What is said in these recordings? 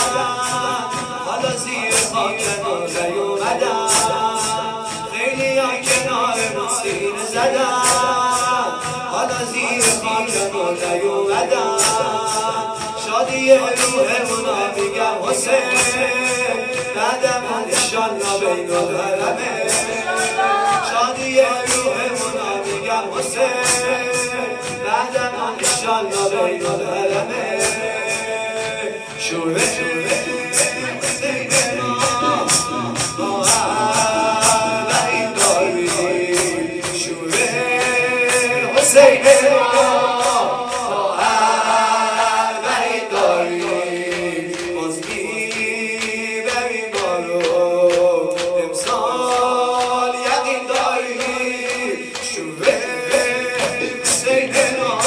حالا زیر خاک ما نیومدن، خیلی ها کنارمون سینه زدن، حالا زیر خاک ما نیومدن. شادی روحمونا میگم حسین، بعدمون انشالله بین الحرمه. شادی روحمونا میگم حسین، بعدمون انشالله بین الحرمه. شوره حسین ما بعید داری، شوره حسین ما بعید داری. باز میبری ما رو امسال یقین داری. شوره حسین ما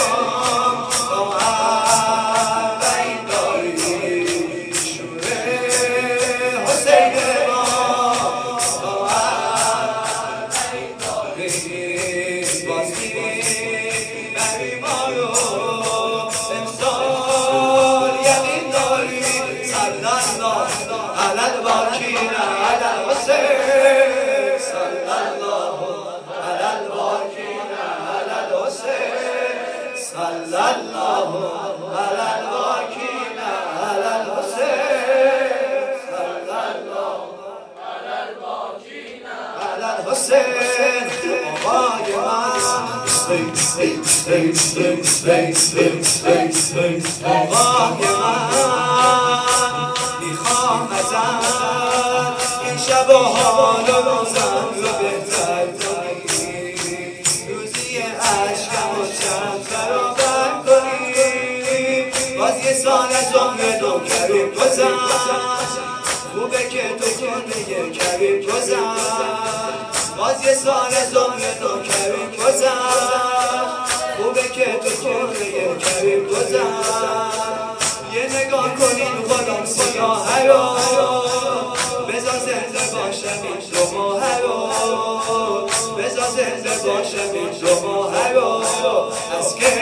میخوام ازت این شب و حال و روزم رو بهتر کنی، روزی عشقم و چند برابر کنی. باز یه سال از عمر دو کریم گذشت، خوبه که تو کنه کریم گذشت. باز یه سال از عمر دو کریم گذشت، خوبه که تو کنه کریم گذشت. یه نگاه کنین خودم سیاه رو، بذار زنده باشم این دو ماه رو، بذار زنده باشم این دو ماه رو. از که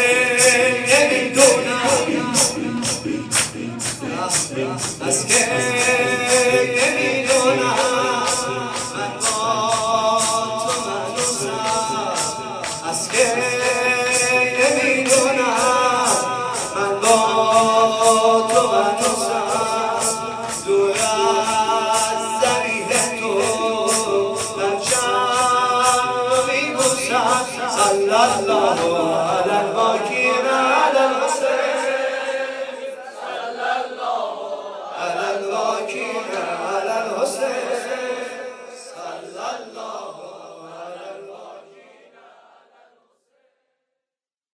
نمیدونم، از که نمیدونم من با تو منوسم، از که نمیدونم من با تو منوسم. دور از زمین تو پرچم رو میبوسم. صلی الله